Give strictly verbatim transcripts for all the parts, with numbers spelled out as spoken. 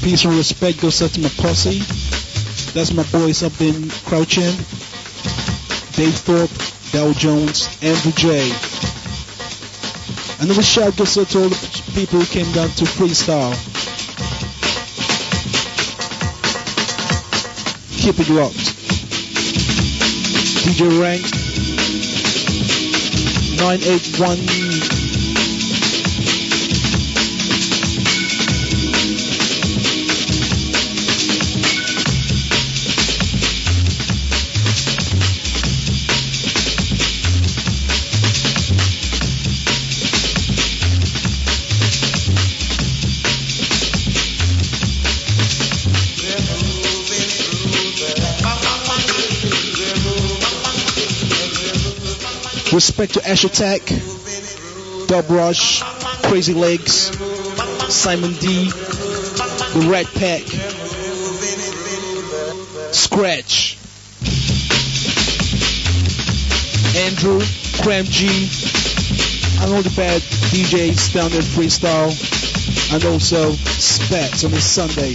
Peace and respect goes out to my posse. That's my boys up in Crouch End. Dave Thorpe, Dow Jones, Andrew J. Another shout goes out to all the people who came down to freestyle. Keep it rocked. D J Rank nine eight one. Respect to Ash Attack, Dub Rush, Crazy Legs, Simon D, The Rat Pack, Scratch, Andrew, Cram G, and all the bad D Js down there freestyle, and also Spats on this Sunday.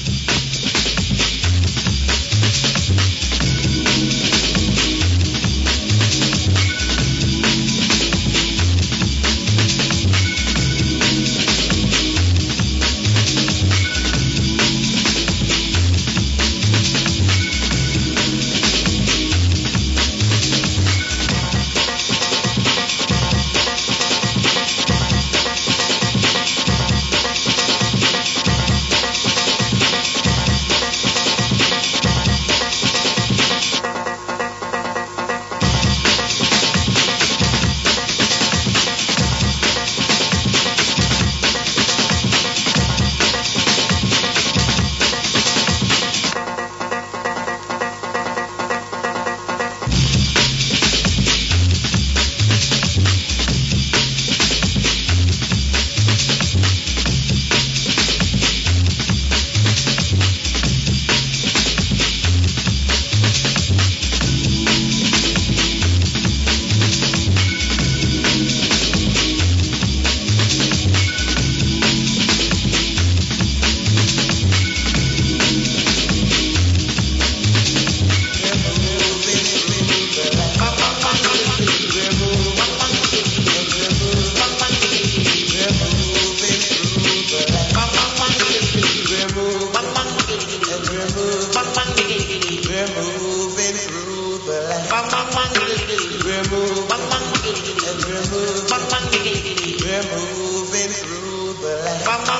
We're moving through the land.